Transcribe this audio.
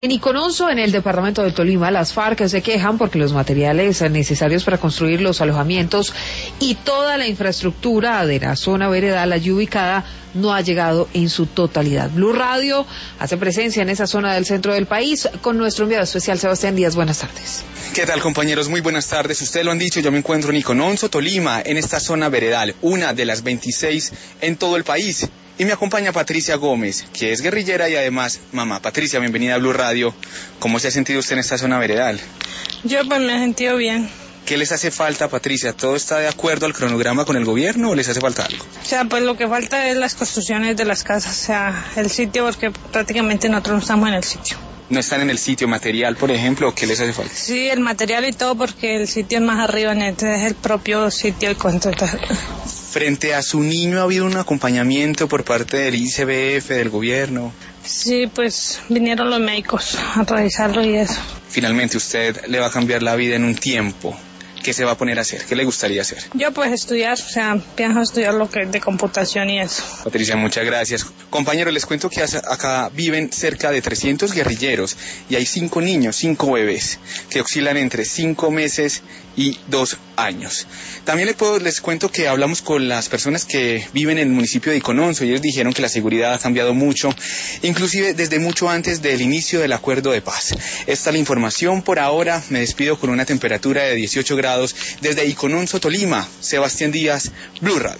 En Icononso, en el departamento de Tolima, las FARC se quejan porque los materiales necesarios para construir los alojamientos y toda la infraestructura de la zona veredal allí ubicada no ha llegado en su totalidad. Blue Radio hace presencia en esa zona del centro del país con nuestro enviado especial Sebastián Díaz. Buenas tardes. ¿Qué tal, compañeros? Muy buenas tardes. Ustedes lo han dicho, yo me encuentro en Icononso, Tolima, en esta zona veredal, una de las 26 en todo el país. Y me acompaña Patricia Gómez, que es guerrillera y además mamá. Patricia, bienvenida a Blue Radio. ¿Cómo se ha sentido usted en esta zona veredal? Yo pues me he sentido bien. ¿Qué les hace falta, Patricia? ¿Todo está de acuerdo al cronograma con el gobierno o les hace falta algo? O sea, pues lo que falta es las construcciones de las casas, o sea, el sitio, porque prácticamente nosotros no estamos en el sitio. ¿No están en el sitio material, por ejemplo? ¿Qué les hace falta? Sí, el material y todo, porque el sitio es más arriba, entonces es el propio sitio y contratar. Frente a su niño, ¿ha habido un acompañamiento por parte del ICBF, del gobierno? Sí, pues vinieron los médicos a revisarlo y eso. Finalmente, usted le va a cambiar la vida en un tiempo. ¿Qué se va a poner a hacer? ¿Qué le gustaría hacer? Yo pues estudiar, o sea, pienso estudiar lo que es de computación y eso. Patricia, muchas gracias. Compañeros, les cuento que acá viven cerca de 300 guerrilleros y hay 5 niños, 5 bebés, que oscilan entre 5 meses y 2 años. También les cuento que hablamos con las personas que viven en el municipio de Icononso y ellos dijeron que la seguridad ha cambiado mucho, inclusive desde mucho antes del inicio del acuerdo de paz. Esta es la información por ahora. Me despido con una temperatura de 18 grados desde Icononso, Tolima. Sebastián Díaz, Blue Radio.